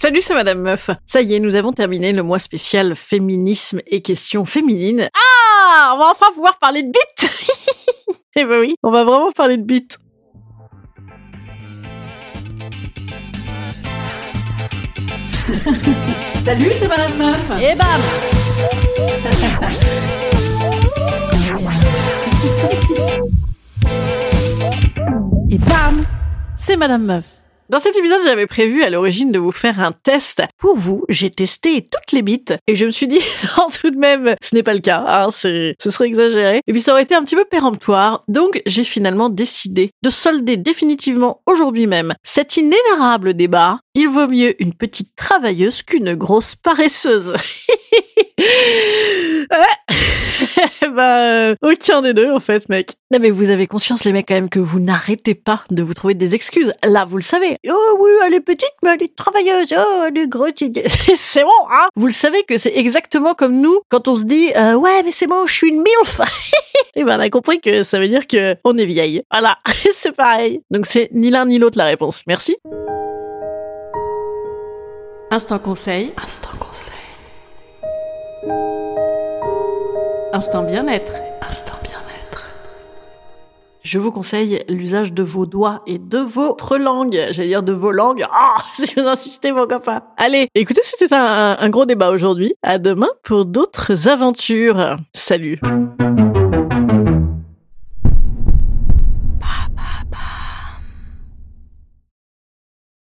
Salut, c'est Madame Meuf. Ça y est, nous avons terminé le mois spécial féminisme et questions féminines. Ah, on va enfin pouvoir parler de bite. Eh ben oui, on va vraiment parler de bite. Salut, c'est Madame Meuf. Et bam. Et bam, c'est Madame Meuf. Dans cet épisode, j'avais prévu à l'origine de vous faire un test. Pour vous, j'ai testé toutes les bites et je me suis dit, non, tout de même, ce n'est pas le cas, hein, ce serait exagéré. Et puis ça aurait été un petit peu péremptoire. Donc, j'ai finalement décidé de solder définitivement aujourd'hui même cet inénarrable débat. Il vaut mieux une petite travailleuse qu'une grosse paresseuse. Aucun des deux, en fait, mec. Non, mais vous avez conscience, les mecs, quand même, que vous n'arrêtez pas de vous trouver des excuses. Là, vous le savez. Oh oui, elle est petite, mais elle est travailleuse. Oh, elle est grosse. C'est bon, hein. Vous le savez que c'est exactement comme nous, quand on se dit, ouais, mais c'est bon, je suis une milf. Et ben, on a compris que ça veut dire que on est vieille. Voilà. C'est pareil. Donc, c'est ni l'un ni l'autre la réponse. Merci. Instant conseil. Instant bien-être. Je vous conseille l'usage de vos doigts et de votre langue. J'allais dire de vos langues. Ah, si vous insistez, mon copain. Allez, écoutez, c'était un gros débat aujourd'hui. À demain pour d'autres aventures. Salut.